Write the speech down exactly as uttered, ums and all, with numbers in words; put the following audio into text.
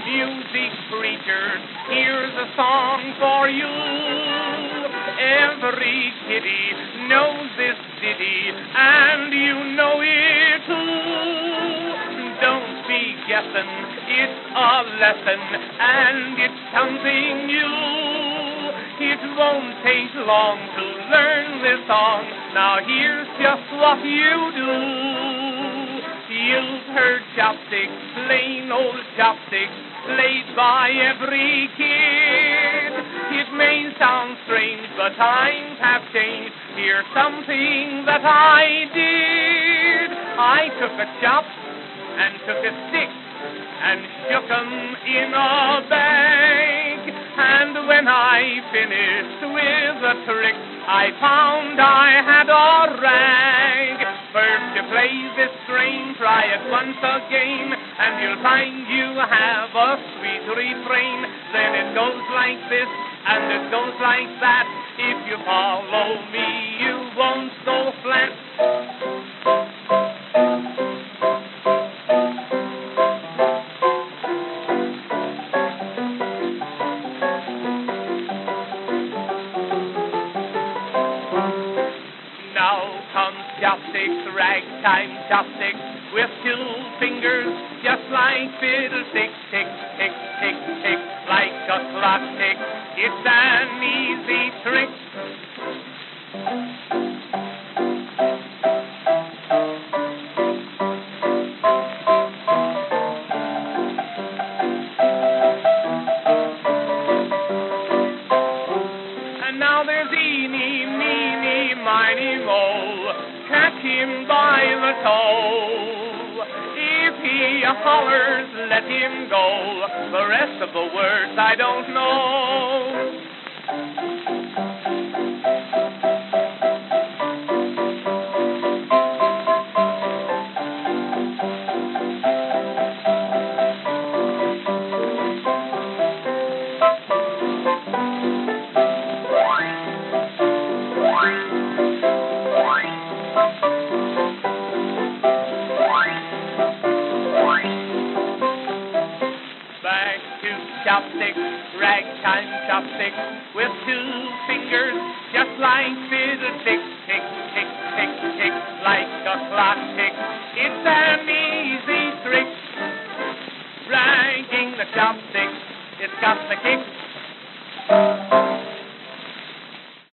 Music preachers, here's a song for you. Every kitty knows this ditty, and you know it too. Don't be guessing, it's a lesson, and it's something new. It won't take long to learn this song. Now here's just what you do. You've heard chopsticks, plain old chopsticks, played by every kid. It may sound strange, but times have changed. Here's something that I did. I took a chop and took a stick and shook 'em in a bag. And when I finished with the trick, I found I had a rag. First you play this strain, try it once again, and you'll find you have a sweet refrain. Then it goes like this, and it goes like that. If you follow me, you won't go flat. Chopsticks, ragtime chopsticks, with two fingers, just like fiddlesticks, tick, tick, tick, tick, like a clock tick. It's an easy trick. And now there's eeny, meeny, miny, moe. Catch him by the toe. If he hollers, let him go. The rest of the words I don't know. Chopsticks, ragtime chopsticks, with two fingers, just like fiddlesticks, tick, tick, tick, tick, like a clock tick. It's an easy trick. Ragging the chopsticks, it's got the kick.